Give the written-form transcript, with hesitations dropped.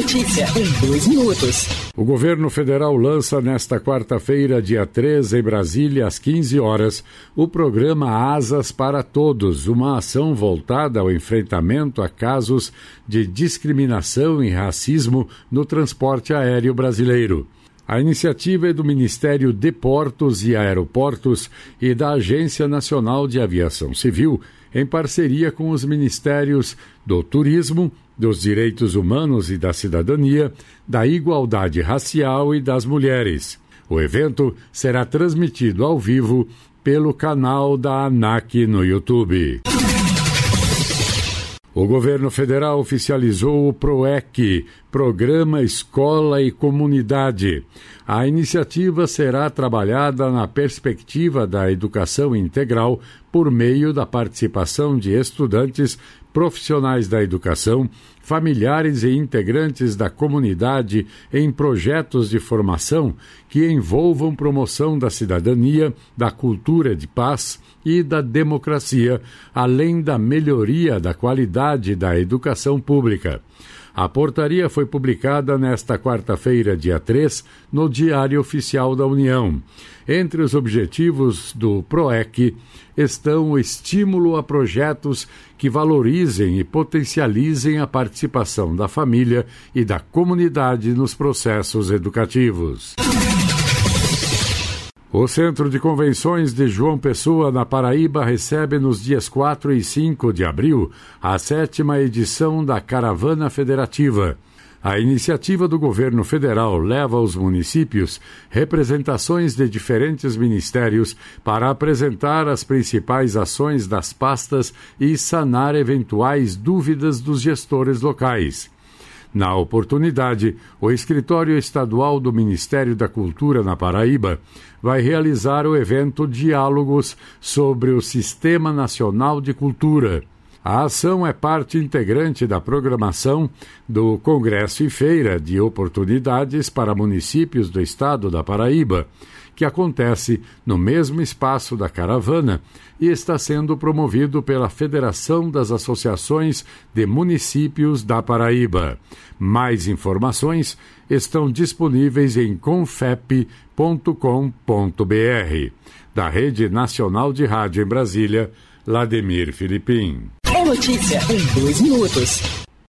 notícia em 2 minutos. O governo federal lança nesta quarta-feira, dia 3, em Brasília, às 15 horas, o programa Asas para Todos, uma ação voltada ao enfrentamento a casos de discriminação e racismo no transporte aéreo brasileiro. A iniciativa é do Ministério de Portos e Aeroportos e da Agência Nacional de Aviação Civil, em parceria com os Ministérios do Turismo, dos Direitos Humanos e da Cidadania, da Igualdade Racial e das Mulheres. O evento será transmitido ao vivo pelo canal da ANAC no YouTube. O governo federal oficializou o PROEC, Programa Escola e Comunidade. A iniciativa será trabalhada na perspectiva da educação integral por meio da participação de estudantes, profissionais da educação, familiares e integrantes da comunidade em projetos de formação que envolvam promoção da cidadania, da cultura de paz e da democracia, além da melhoria da qualidade da educação pública. A portaria foi publicada nesta quarta-feira, dia 3, no Diário Oficial da União. Entre os objetivos do PROEC estão o estímulo a projetos que valorizem e potencializem a participação da família e da comunidade nos processos educativos. O Centro de Convenções de João Pessoa, na Paraíba, recebe nos dias 4 e 5 de abril a 7ª edição da Caravana Federativa. A iniciativa do governo federal leva aos municípios representações de diferentes ministérios para apresentar as principais ações das pastas e sanar eventuais dúvidas dos gestores locais. Na oportunidade, o Escritório Estadual do Ministério da Cultura na Paraíba vai realizar o evento Diálogos sobre o Sistema Nacional de Cultura. A ação é parte integrante da programação do Congresso e Feira de Oportunidades para Municípios do Estado da Paraíba, que acontece no mesmo espaço da caravana e está sendo promovido pela Federação das Associações de Municípios da Paraíba. Mais informações estão disponíveis em confep.com.br. Da Rede Nacional de Rádio em Brasília, Lademir Filipim. É notícia em 2 minutos.